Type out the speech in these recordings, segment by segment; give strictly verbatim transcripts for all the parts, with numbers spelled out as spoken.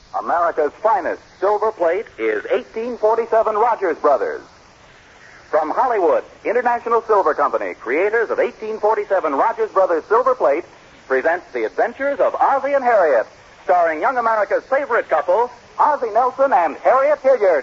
America's finest silver plate is eighteen forty-seven Rogers Brothers. From Hollywood, International Silver Company, creators of eighteen forty-seven Rogers Brothers Silver Plate, presents The Adventures of Ozzie and Harriet, starring young America's favorite couple, Ozzie Nelson and Harriet Hilliard.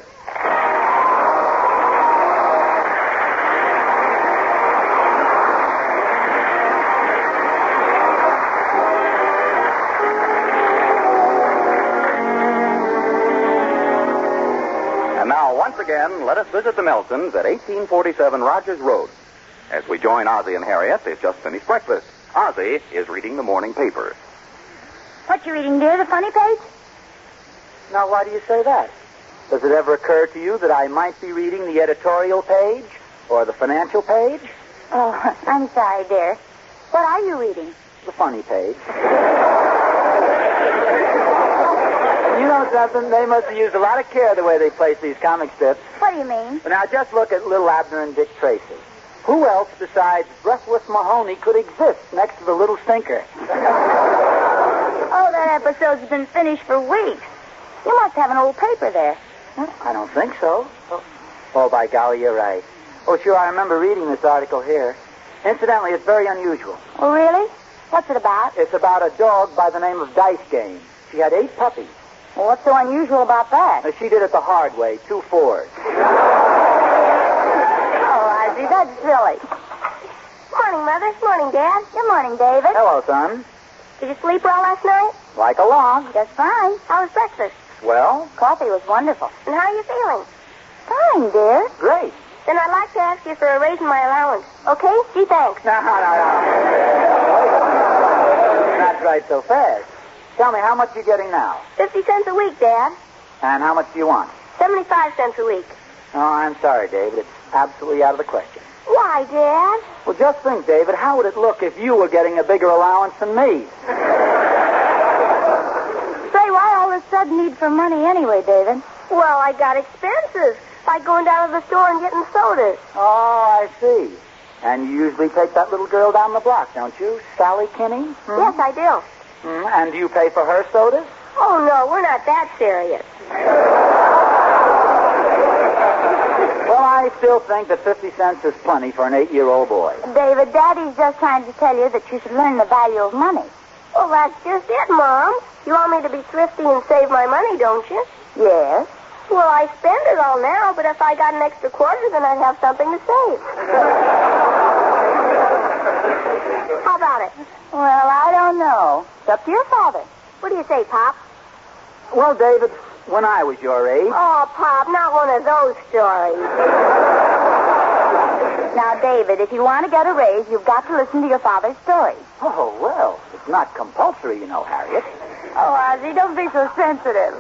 And now, once again, let us visit the Nelsons at eighteen forty-seven Rogers Road. As we join Ozzie and Harriet, they've just finished breakfast. Ozzie is reading the morning paper. What you reading, dear? The funny page? Now, why do you say that? Does it ever occur to you that I might be reading the editorial page or the financial page? Oh, I'm sorry, dear. What are you reading? The funny page. You know something? They must have used a lot of care the way they place these comic strips. What do you mean? But now, just look at little Abner and Dick Tracy. Who else besides Breathless Mahoney could exist next to the little stinker? Oh, that episode's been finished for weeks. You must have an old paper there. I don't think so. Oh, oh, by golly, you're right. Oh, sure, I remember reading this article here. Incidentally, it's very unusual. Oh, really? What's it about? It's about a dog by the name of Dice Game. She had eight puppies. Well, what's so unusual about that? Uh, she did it the hard way, two fours. Oh, Ozzie, that's silly. Morning, Mother. Morning, Dad. Good morning, David. Hello, son. Did you sleep well last night? Like a log. Just fine. How was breakfast? Well? Coffee was wonderful. And how are you feeling? Fine, dear. Great. Then I'd like to ask you for a raise in my allowance. Okay? Gee, thanks. No, no, no. Not right so fast. Tell me, how much are you getting now? Fifty cents a week, Dad. And how much do you want? Seventy-five cents a week. Oh, I'm sorry, David. It's absolutely out of the question. Why, Dad? Well, just think, David, how would it look if you were getting a bigger allowance than me? Say, why all this sudden need for money anyway, David? Well, I got expenses, like going down to the store and getting sodas. Oh, I see. And you usually take that little girl down the block, don't you? Sally Kinney? Hmm? Yes, I do. Hmm, and do you pay for her sodas? Oh, no, we're not that serious. Well, I still think that fifty cents is plenty for an eight-year-old boy. David, Daddy's just trying to tell you that you should learn the value of money. Well, that's just it, Mom. You want me to be thrifty and save my money, don't you? Yes. Well, I spend it all now, but if I got an extra quarter, then I'd have something to save. How about it? Well, I don't know. It's up to your father. What do you say, Pop? Well, David, when I was your age... Oh, Pop, not one of those stories. Now, David, if you want to get a raise, you've got to listen to your father's story. Oh, well, it's not compulsory, you know, Harriet. Oh, Ozzie, don't be so sensitive.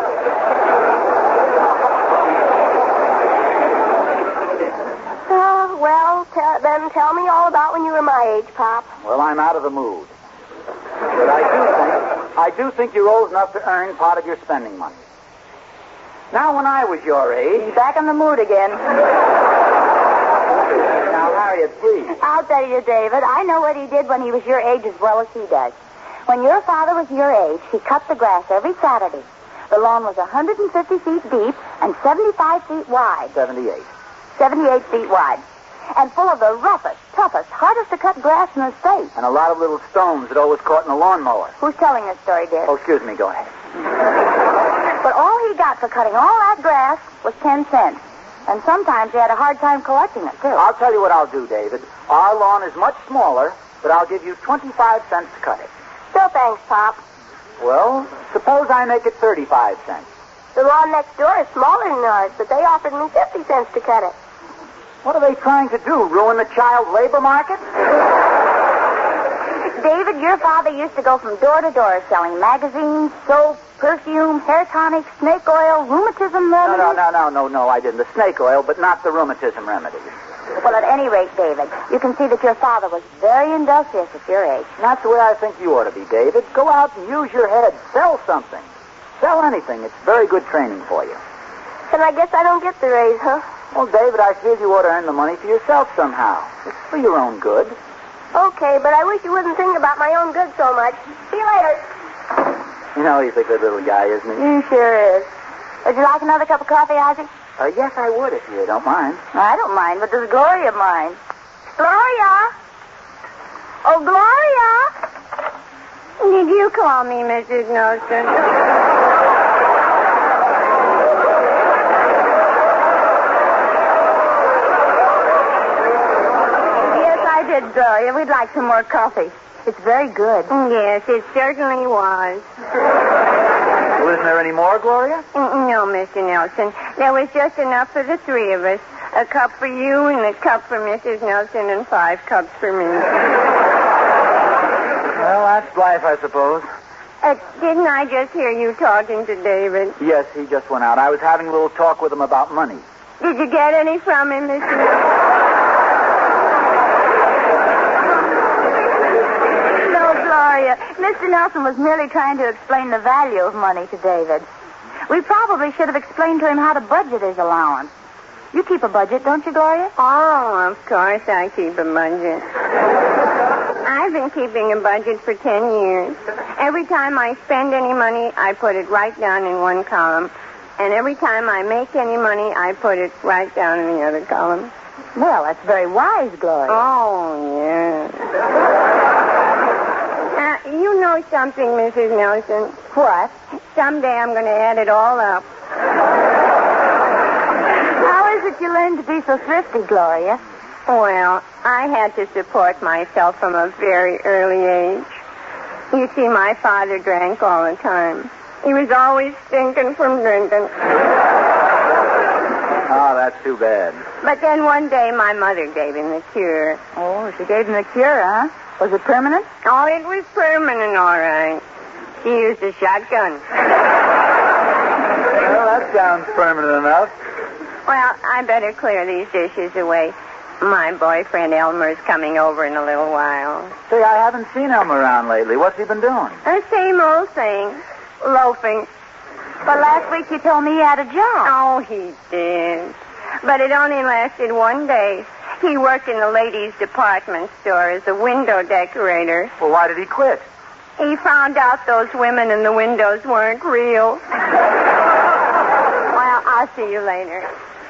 Uh, well, t- then tell me all about when you were my age, Pop. Well, I'm out of the mood. But I do think, I do think you're old enough to earn part of your spending money. Now, when I was your age... He's back in the mood again. Now, Harriet, please. I'll tell you, David, I know what he did when he was your age as well as he does. When your father was your age, he cut the grass every Saturday. The lawn was one hundred fifty feet deep and seventy-five feet wide. seventy-eight. seventy-eight feet wide. And full of the roughest, toughest, hardest to cut grass in the state. And a lot of little stones that always caught in the lawnmower. Who's telling this story, dear? Oh, excuse me, go ahead. But all he got for cutting all that grass was ten cents. And sometimes he had a hard time collecting it, too. I'll tell you what I'll do, David. Our lawn is much smaller, but I'll give you twenty-five cents to cut it. Still thanks, Pop. Well, suppose I make it thirty-five cents. The lawn next door is smaller than ours, but they offered me fifty cents to cut it. What are they trying to do, ruin the child labor market? David, your father used to go from door to door selling magazines, soap, perfume, hair tonics, snake oil, rheumatism remedies. No, no, no, no, no, no, I didn't. The snake oil, but not the rheumatism remedies. Well, at any rate, David, you can see that your father was very industrious at your age. And that's the way I think you ought to be, David. Go out and use your head. Sell something. Sell anything. It's very good training for you. Then I guess I don't get the raise, huh? Well, David, I feel you ought to earn the money for yourself somehow. It's for your own good. Okay, but I wish you wouldn't think about my own good so much. See you later. You know he's a good little guy, isn't he? He sure is. Would you like another cup of coffee, Ozzie? Uh, yes, I would if you don't mind. I don't mind, but does Gloria mind? Gloria? Oh, Gloria? Did you call me, Missus Nelson? Yes, I did, Gloria. We'd like some more coffee. It's very good. Yes, it certainly was. Well, isn't there any more, Gloria? No, Mister Nelson. There was just enough for the three of us. A cup for you and a cup for Missus Nelson and five cups for me. Well, that's life, I suppose. Uh, didn't I just hear you talking to David? Yes, he just went out. I was having a little talk with him about money. Did you get any from him, Mister Nelson? No, Gloria. Mister Nelson was merely trying to explain the value of money to David. We probably should have explained to him how to budget his allowance. You keep a budget, don't you, Gloria? Oh, of course I keep a budget. I've been keeping a budget for ten years. Every time I spend any money, I put it right down in one column. And every time I make any money, I put it right down in the other column. Well, that's very wise, Gloria. Oh, yeah. uh, you know something, Missus Nelson? What? Someday I'm going to add it all up. How is it you learned to be so thrifty, Gloria? Well, I had to support myself from a very early age. You see, my father drank all the time. He was always stinking from drinking. Oh, that's too bad. But then one day my mother gave him the cure. Oh, she gave him the cure, huh? Was it permanent? Oh, it was permanent, all right. She used a shotgun. Well, that sounds permanent enough. Well, I better clear these dishes away. My boyfriend Elmer's coming over in a little while. Say, I haven't seen Elmer around lately. What's he been doing? The same old thing. Loafing. But last week you told me he had a job. Oh, he did. But it only lasted one day. He worked in a ladies' department store as a window decorator. Well, why did he quit? He found out those women in the windows weren't real. Well, I'll see you later.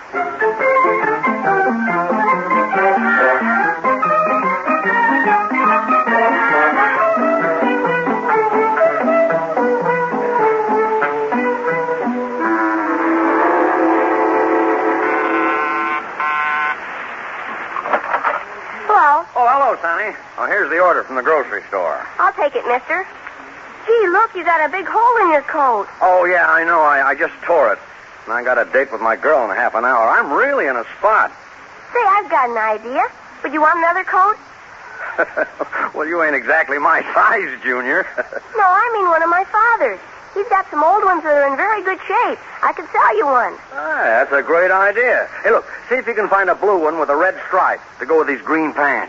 Hello. Oh, hello, Sonny. Oh, here's the order from the grocery store. I'll take it, mister. Gee, look, you got a big hole in your coat. Oh, yeah, I know. I, I just tore it. And I got a date with my girl in a half an hour. I'm really in a spot. Say, I've got an idea. Would you want another coat? Well, you ain't exactly my size, Junior. No, I mean one of my father's. He's got some old ones that are in very good shape. I could sell you one. Ah, that's a great idea. Hey, look, see if you can find a blue one with a red stripe to go with these green pants.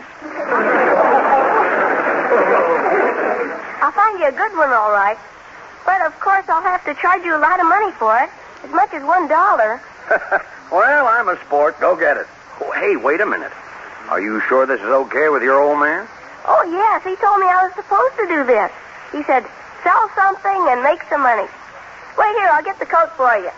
I'll find you a good one, all right. But, of course, I'll have to charge you a lot of money for it. As much as one dollar. Well, I'm a sport. Go get it. Oh, hey, wait a minute. Are you sure this is okay with your old man? Oh, yes. He told me I was supposed to do this. He said, sell something and make some money. Wait here. I'll get the coat for you.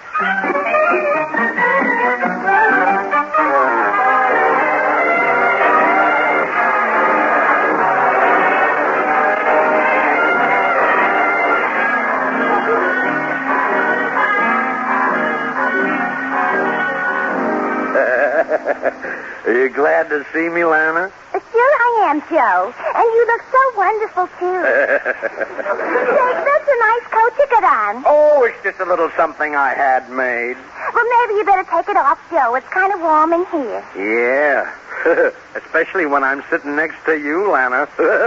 Are you glad to see me, Lana? Sure I am, Joe. And you look so wonderful, too. Say, that's a nice coat you got on. Oh, it's just a little something I had made. Well, maybe you better take it off, Joe. It's kind of warm in here. Yeah. Especially when I'm sitting next to you, Lana.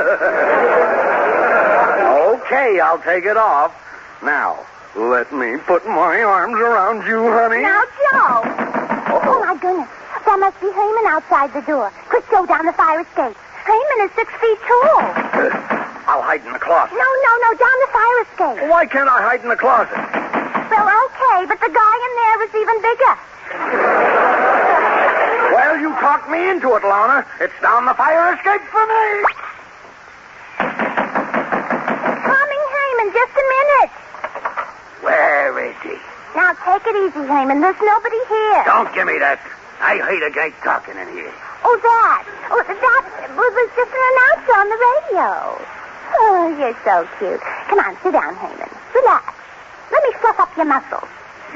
Okay, I'll take it off. Now, let me put my arms around you, honey. Now, Joe. Uh-oh. Oh, my goodness. That must be Herman outside the door. Quick, go down the fire escape. Herman is six feet tall. I'll hide in the closet. No, no, no, down the fire escape. Why can't I hide in the closet? Well, okay, but the guy in there was even bigger. Well, you talked me into it, Lana. It's down the fire escape for me. Coming, Herman, just a minute. Take it easy, Heyman. There's nobody here. Don't give me that. I hate a guy talking in here. Oh, that. Oh, that was just an announcer on the radio. Oh, you're so cute. Come on, sit down, Heyman. Relax. Let me fluff up your muscles.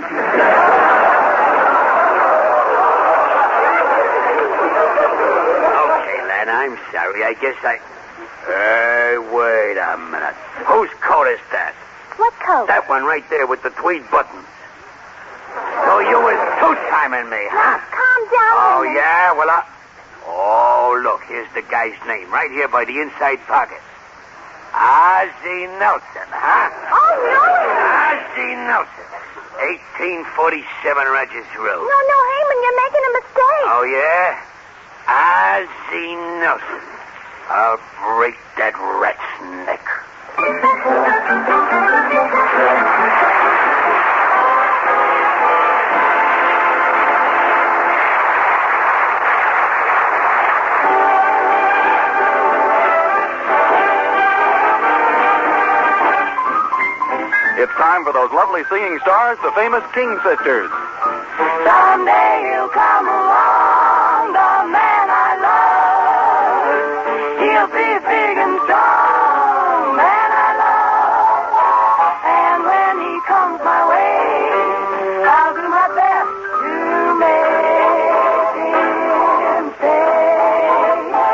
Okay, lad, I'm sorry. I guess I... Hey, wait a minute. Whose coat is that? What coat? That one right there with the tweed buttons. So you was two-timing me, huh? Calm down, Oh, Heyman. yeah? Well, I... Oh, look, here's the guy's name, right here by the inside pocket. Ozzie Nelson, huh? Oh, no. Ozzie Nelson. eighteen forty-seven Rogers Road. No, no, Heyman, you're making a mistake. Oh, yeah? Ozzie Nelson. I'll break that rat's neck. It's time for those lovely singing stars, the famous King Sisters. Someday he'll come along, the man I love. He'll be big and strong, man I love. And when he comes my way, I'll do my best to make him stay.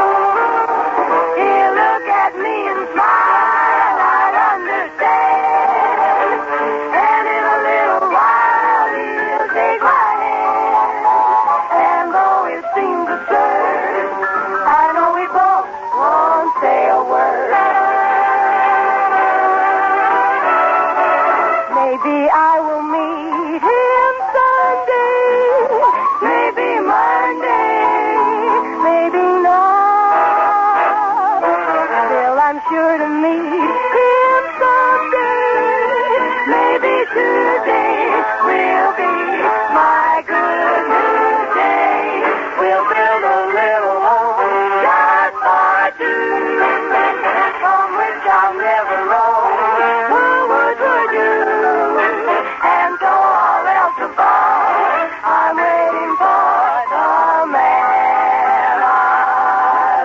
He'll look at me and smile, I'd understand. And in a little while, he'll take my hand. And though it seems absurd, I know we both won't say a word. Maybe I will meet him someday. Maybe Monday. Maybe not. Still, I'm sure to meet him someday. Maybe today will be my good news day. We'll build a little home just for two, from which I'll never roam. Woo-wood would you? And so all else above, I'm waiting for the man I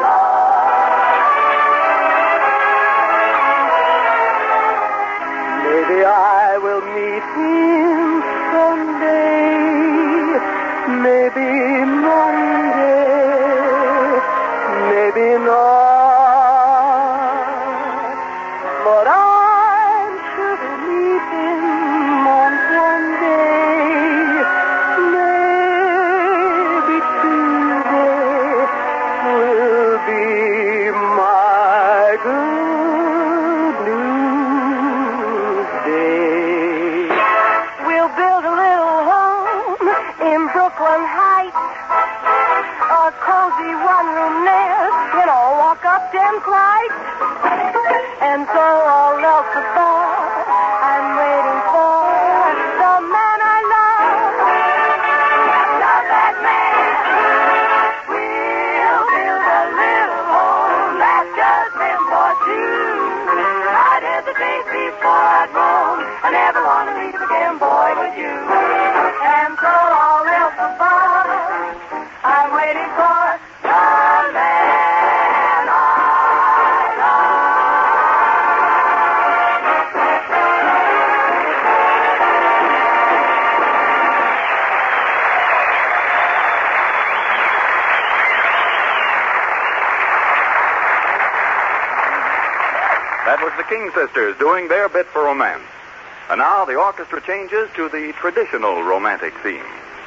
love. Maybe I will meet him someday. Maybe Monday. Maybe not. But I'm sure to meet him on one day. Maybe Tuesday will be my good news day. We'll build a little home in Brooklyn Heights, a cozy one-room nest, and I'll walk up them flights. And so all else above, I'm waiting for the man I love. Love that man. We'll build a little home that's just meant for two. I'd hesitate before I'd roam. I never want to leave again, boy, with you. And so all else above, I'm waiting for the man I love. That was the King Sisters doing their bit for romance. And now the orchestra changes to the traditional romantic theme.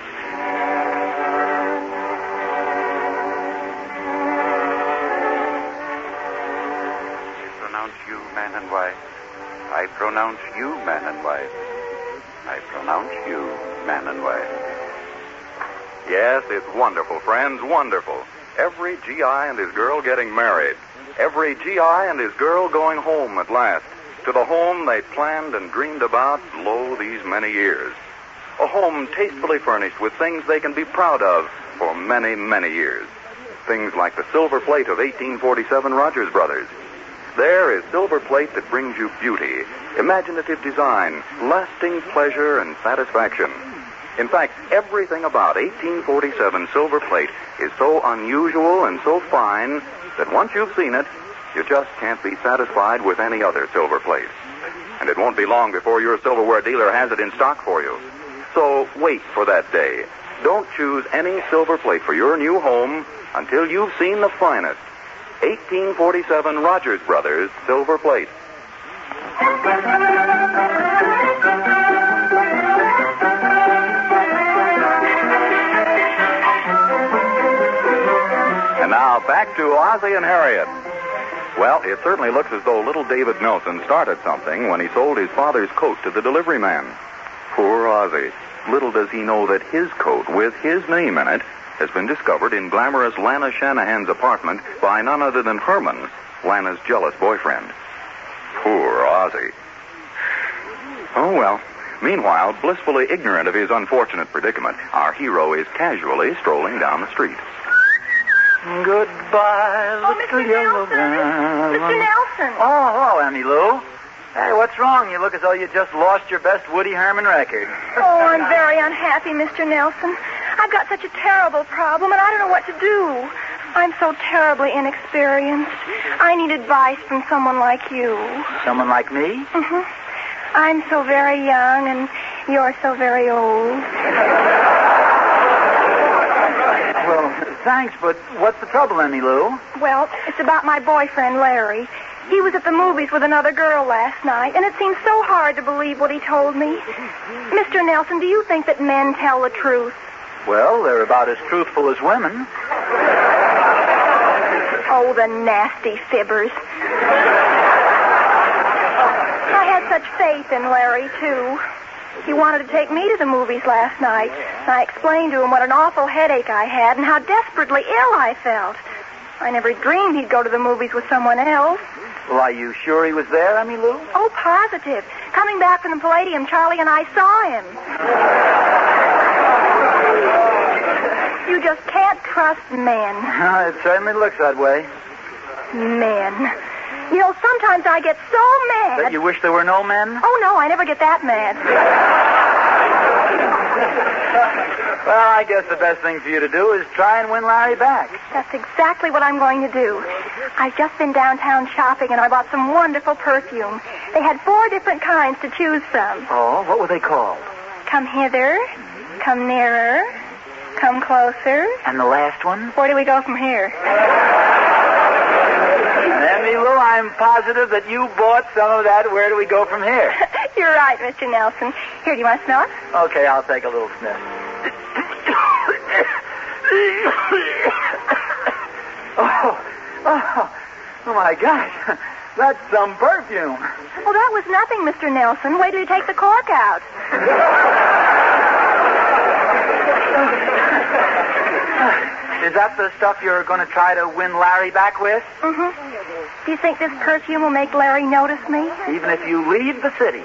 I pronounce you man and wife. I pronounce you man and wife. I pronounce you man and wife. Yes, it's wonderful, friends, wonderful. Every G I and his girl getting married. Every G I and his girl going home at last, to the home they planned and dreamed about, lo, these many years. A home tastefully furnished with things they can be proud of for many, many years. Things like the silver plate of eighteen forty-seven Rogers Brothers. There is silver plate that brings you beauty, imaginative design, lasting pleasure and satisfaction. In fact, everything about eighteen forty-seven silver plate is so unusual and so fine that once you've seen it, you just can't be satisfied with any other silver plate. And it won't be long before your silverware dealer has it in stock for you. So wait for that day. Don't choose any silver plate for your new home until you've seen the finest eighteen forty-seven Rogers Brothers silver plate. And now back to Ozzie and Harriet. Well, it certainly looks as though little David Nelson started something when he sold his father's coat to the delivery man. Poor Ozzie. Little does he know that his coat with his name in it has been discovered in glamorous Lana Shanahan's apartment by none other than Herman, Lana's jealous boyfriend. Poor Ozzie. Oh, well. Meanwhile, blissfully ignorant of his unfortunate predicament, our hero is casually strolling down the street. Goodbye, Oh, little Mister yellow Nelson. man. Mister Nelson. Oh, hello, Emmy Lou. Hey, what's wrong? You look as though you just lost your best Woody Herman record. Oh, I'm very unhappy, Mister Nelson. I've got such a terrible problem, and I don't know what to do. I'm so terribly inexperienced. I need advice from someone like you. Someone like me? Mm-hmm. I'm so very young, and you're so very old. Well, thanks, but what's the trouble, Emmy Lou? Well, it's about my boyfriend, Larry. He was at the movies with another girl last night, and it seems so hard to believe what he told me. Mister Nelson, do you think that men tell the truth? Well, they're about as truthful as women. Oh, the nasty fibbers. I had such faith in Larry, too. He wanted to take me to the movies last night, and I explained to him what an awful headache I had and how desperately ill I felt. I never dreamed he'd go to the movies with someone else. Well, are you sure he was there, Emmy Lou? Oh, positive. Coming back from the Palladium, Charlie and I saw him. You just can't trust men. It certainly looks that way. Men. You know, sometimes I get so mad. That you wish there were no men? Oh, no, I never get that mad. Well, I guess the best thing for you to do is try and win Larry back. That's exactly what I'm going to do. I've just been downtown shopping, and I bought some wonderful perfume. They had four different kinds to choose from. Oh, what were they called? Come hither, come nearer, come closer. And the last one? Where do we go from here? Emmy Lou, I'm positive that you bought some of that. Where do we go from here? You're right, Mister Nelson. Here, do you want to smell it? Okay, I'll take a little sniff. oh, oh, oh, my gosh. That's some perfume. Well, that was nothing, Mister Nelson. Wait till you take the cork out. Is that the stuff you're going to try to win Larry back with? Mm-hmm. Do you think this perfume will make Larry notice me? Even if you leave the city.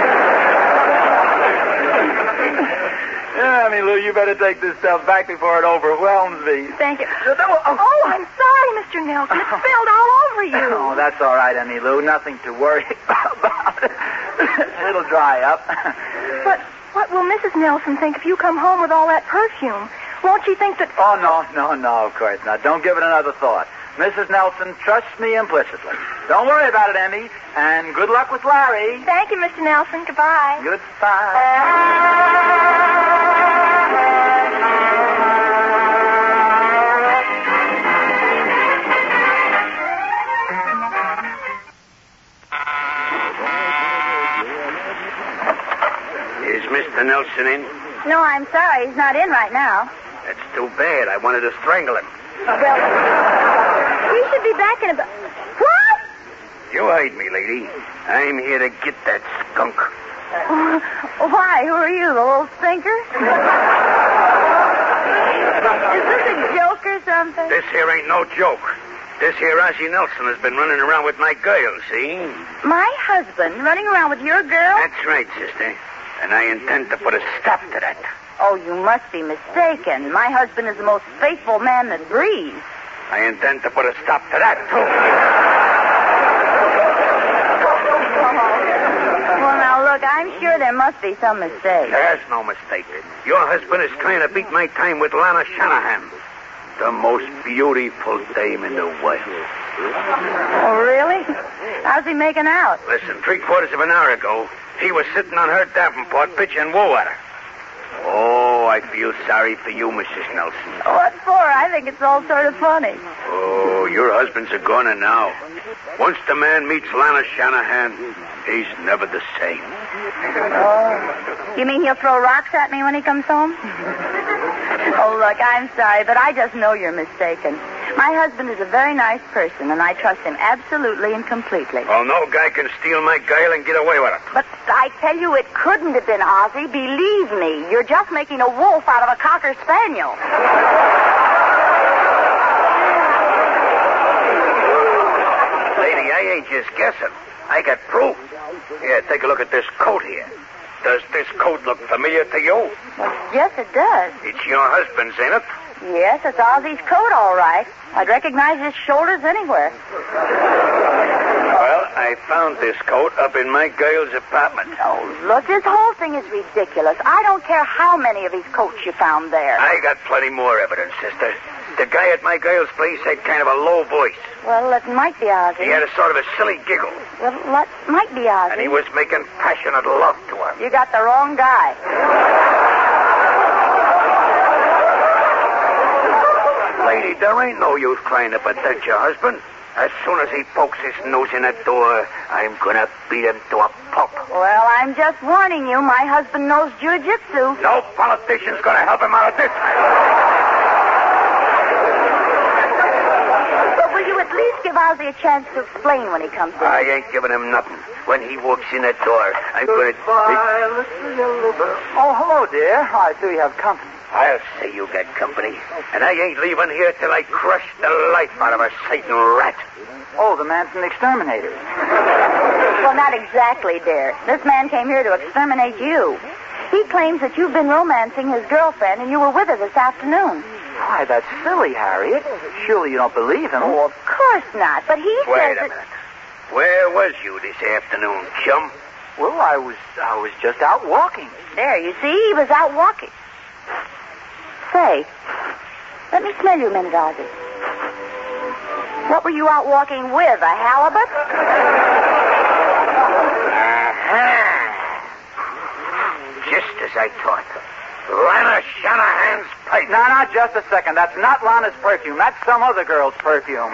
Yeah, I mean, Lou, you better take this stuff back before it overwhelms me. Thank you. Oh, I'm sorry, Mister Nelson. It spilled all over you. Oh, that's all right, Emmy Lou. Nothing to worry about. It'll dry up. But what will Missus Nelson think if you come home with all that perfume? Won't she think that... Oh, no, no, no, of course not. Don't give it another thought. Missus Nelson trusts me implicitly. Don't worry about it, Emmy. And good luck with Larry. Thank you, Mister Nelson. Goodbye. Goodbye. Is Mister Nelson in? No, I'm sorry. He's not in right now. That's too bad. I wanted to strangle him. Well, he should be back in about... What? You heard me, lady. I'm here to get that skunk. Why? Who are you, the little stinker? Is this a joke or something? This here ain't no joke. This here Ozzie Nelson has been running around with my girl, see? My husband running around with your girl? That's right, sister. And I intend to put a stop to that. Oh, you must be mistaken. My husband is the most faithful man that breathes. I intend to put a stop to that, too. I'm sure there must be some mistake. There's no mistake. Your husband is trying to beat my time with Lana Shanahan, the most beautiful dame in the world. Oh, really? How's he making out? Listen, three quarters of an hour ago, he was sitting on her Davenport pitching woe at her. Oh, I feel sorry for you, Missus Nelson. What for? I think it's all sort of funny. Oh, your husband's a goner now. Once the man meets Lana Shanahan, he's never the same. Oh. You mean he'll throw rocks at me when he comes home? Oh, look, I'm sorry, but I just know you're mistaken. My husband is a very nice person, and I trust him absolutely and completely. Well, no guy can steal my guile and get away with it. But I tell you, it couldn't have been Ozzie. Believe me, you're just making a wolf out of a cocker spaniel. Lady, I ain't just guessing. I got proof. Here, take a look at this coat here. Does this coat look familiar to you? Well, yes, it does. It's your husband's, ain't it? Yes, it's Ozzie's coat, all right. I'd recognize his shoulders anywhere. Well, I found this coat up in my girl's apartment. Oh, look, this whole thing is ridiculous. I don't care how many of these coats you found there. I got plenty more evidence, sister. The guy at my girl's place had kind of a low voice. Well, it might be Ozzie. He had a sort of a silly giggle. Well, it might be Ozzie. And he was making passionate love to her. You got the wrong guy. Lady, there ain't no use trying to protect your husband. As soon as he pokes his nose in that door, I'm gonna beat him to a pulp. Well, I'm just warning you, my husband knows jujitsu. No politician's gonna help him out of this. But will you at least give Ozzie a chance to explain when he comes in? I ain't giving him nothing. When he walks in that door, I'm gonna... Oh, hello, dear. I see you have company. I'll say you got company. And I ain't leaving here till I crush the life out of a Satan rat. Oh, the man from the exterminators. Well, not exactly, dear. This man came here to exterminate you. He claims that you've been romancing his girlfriend and you were with her this afternoon. Why, that's silly, Harriet. Surely you don't believe him. Oh, of course not. But he Wait says a that... minute. Where was you this afternoon, chum? Well, I was I was just out walking. There, you see, he was out walking. Say, let me smell you a minute, Ozzie. What were you out walking with, a halibut? Uh-huh. Just as I thought. Lana Shanahan's pipe. No, no, just a second. That's not Lana's perfume. That's some other girl's perfume.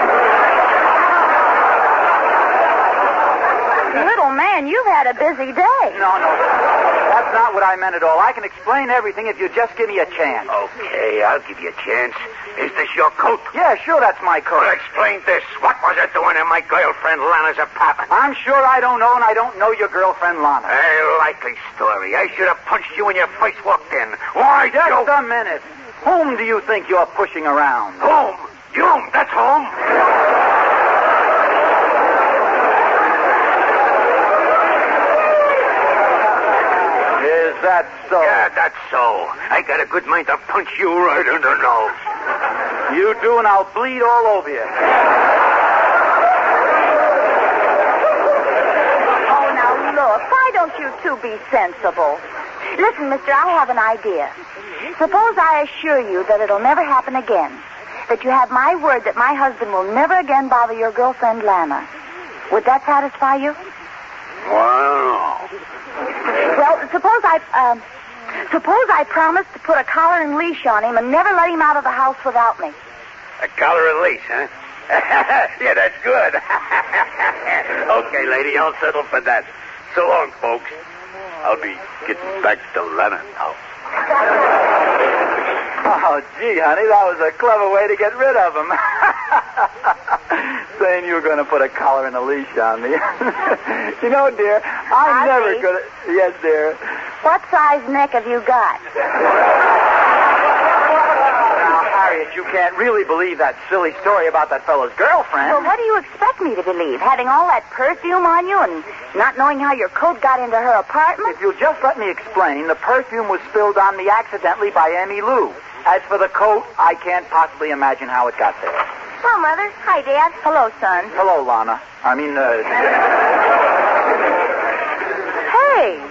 Little man, you've had a busy day. No, no. That's not what I meant at all. I can explain everything if you just give me a chance. Okay, I'll give you a chance. Is this your coat? Yeah, sure, that's my coat. Well, explain this. What was it doing in my girlfriend Lana's apartment? I'm sure I don't know, and I don't know your girlfriend, Lana. A likely story. I should have punched you when you first walked in. Why, Just Joe? a minute. Whom do you think you're pushing around? Home. You, that's home. Is that so? Yeah, that's so. I got a good mind to punch you right in the nose. You do, and I'll bleed all over you. Oh, now, look, why don't you two be sensible? Listen, mister, I have an idea. Suppose I assure you that it'll never happen again. That you have my word that my husband will never again bother your girlfriend, Lana. Would that satisfy you? Well, Well, suppose I, um, suppose I promise to put a collar and leash on him and never let him out of the house without me. a collar and leash, huh? Yeah, that's good. Okay, lady, I'll settle for that. So long, folks. I'll be getting back to Lana now. Oh, gee, honey, that was a clever way to get rid of him. Saying you were going to put a collar and a leash on me. You know, dear, I'm Ozzie? never going to... Yes, dear. What size neck have you got? Now, Harriet, you can't really believe that silly story about that fellow's girlfriend. Well, what do you expect me to believe? Having all that perfume on you and not knowing how your coat got into her apartment? If you'll just let me explain, the perfume was spilled on me accidentally by Emmy Lou. As for the coat, I can't possibly imagine how it got there. Hello, Mother. Hi, Dad. Hello, son. Hello, Lana. I mean, uh... Hey,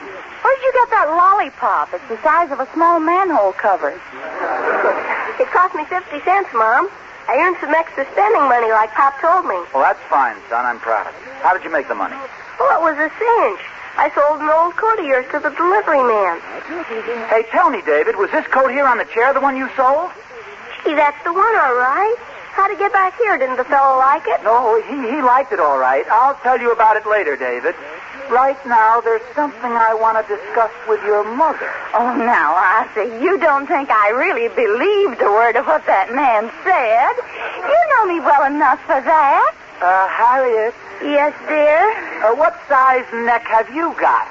about that lollipop? It's the size of a small manhole cover. It cost me fifty cents, Mom. I earned some extra spending money like Pop told me. Well, that's fine, son. I'm proud of you. How did you make the money? Well, it was a cinch. I sold an old coat of yours to the delivery man. Hey, tell me, David, was this coat here on the chair the one you sold? Gee, that's the one, all right. How'd it get back here? Didn't the fellow like it? No, he, he liked it all right. I'll tell you about it later, David. Right now, there's something I want to discuss with your mother. Oh, now, Arthur, you don't think I really believed a word of what that man said. You know me well enough for that. Uh, Harriet. Yes, dear? Uh, what size neck have you got?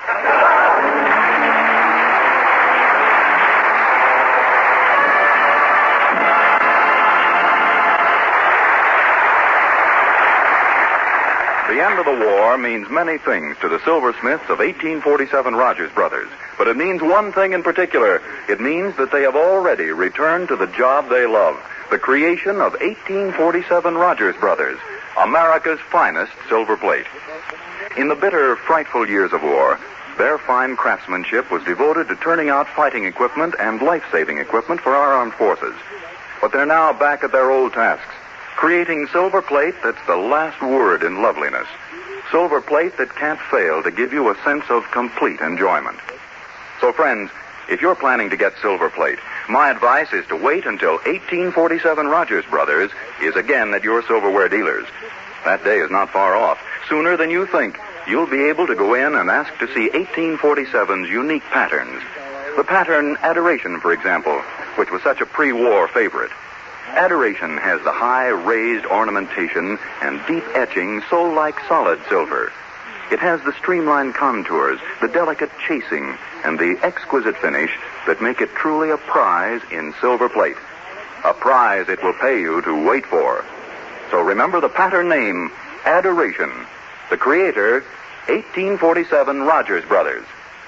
The end of the war means many things to the silversmiths of eighteen forty-seven Rogers Brothers. But it means one thing in particular. It means that they have already returned to the job they love, the creation of eighteen forty-seven Rogers Brothers, America's finest silver plate. In the bitter, frightful years of war, their fine craftsmanship was devoted to turning out fighting equipment and life-saving equipment for our armed forces. But they're now back at their old tasks, creating silver plate that's the last word in loveliness. Silver plate that can't fail to give you a sense of complete enjoyment. So, friends, if you're planning to get silver plate, my advice is to wait until eighteen forty-seven Rogers Brothers is again at your silverware dealers. That day is not far off. Sooner than you think, you'll be able to go in and ask to see eighteen forty-seven's unique patterns. The pattern Adoration, for example, which was such a pre-war favorite. Adoration has the high raised ornamentation and deep etching so like solid silver. It has the streamlined contours, the delicate chasing, and the exquisite finish that make it truly a prize in silver plate. A prize it will pay you to wait for. So remember the pattern name, Adoration. The creator, eighteen forty-seven Rogers Brothers.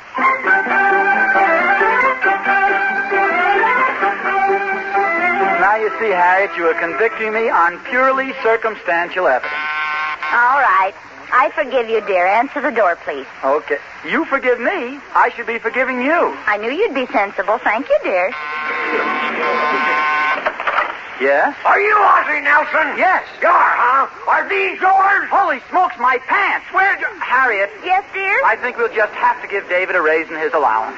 Now you see, Harriet, you are convicting me on purely circumstantial evidence. All right. I forgive you, dear. Answer the door, please. Okay. You forgive me. I should be forgiving you. I knew you'd be sensible. Thank you, dear. Yes? Are you Ozzie Nelson? Yes. You are, huh? Are these yours? Holy smokes, my pants. Where'd you... Harriet. Yes, dear? I think we'll just have to give David a raise in his allowance.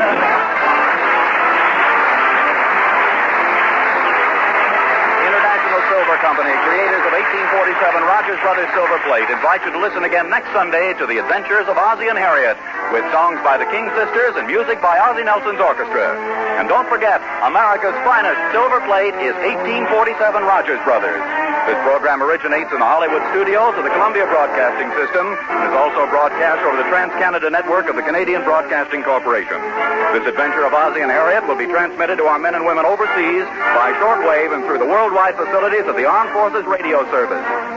Silver Company, creators of eighteen forty-seven Rogers Brothers Silver Plate, invite you to listen again next Sunday to the adventures of Ozzie and Harriet, with songs by the King Sisters and music by Ozzie Nelson's orchestra. And don't forget, America's finest silver plate is eighteen forty-seven Rogers Brothers. This program originates in the Hollywood studios of the Columbia Broadcasting System and is also broadcast over the Trans-Canada Network of the Canadian Broadcasting Corporation. This adventure of Ozzie and Harriet will be transmitted to our men and women overseas by shortwave and through the worldwide facilities of the Armed Forces Radio Service.